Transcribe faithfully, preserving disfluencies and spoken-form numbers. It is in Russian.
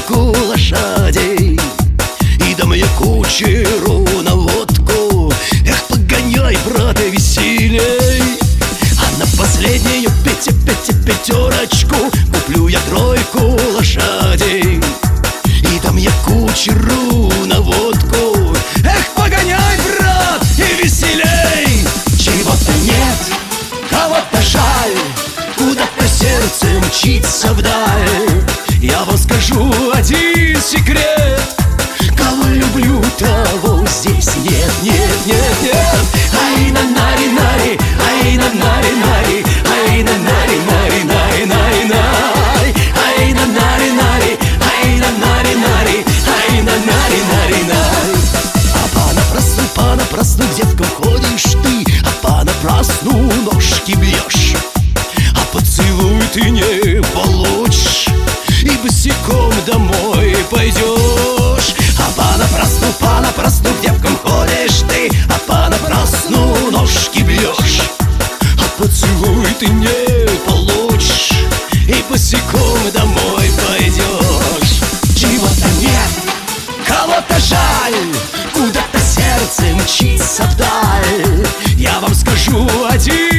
тройку лошадей и да мне кучеру на водку. Эх, погоняй, брат, и веселей. А на последнюю пяти пяти пятерочку куплю я тройку лошадей и да мне кучеру на водку. Эх, погоняй, брат, и веселей. Чего-то нет, кого-то жаль, куда-то сердце мчится вдаль. Я вам скажу один секрет: кого люблю, того здесь нет, нет, нет, нет. Ай на нари нари, ай на нари нари, ай на нари нари нари нари нари, ай на нари нари, ай на нари нари, ай на нари нари нари. А понапрасну, понапрасну к девкам ходишь ты, а понапрасну ножки бьешь, а поцелуй ты не получишь и босиком домой пойдешь. А понапрасну, понапрасну к девкам ходишь ты, а понапрасну ножки бьешь, а поцелуй ты не получишь и босиком домой пойдешь. Чего-то нет, кого-то жаль, куда-то сердце мчится вдаль. Я вам скажу один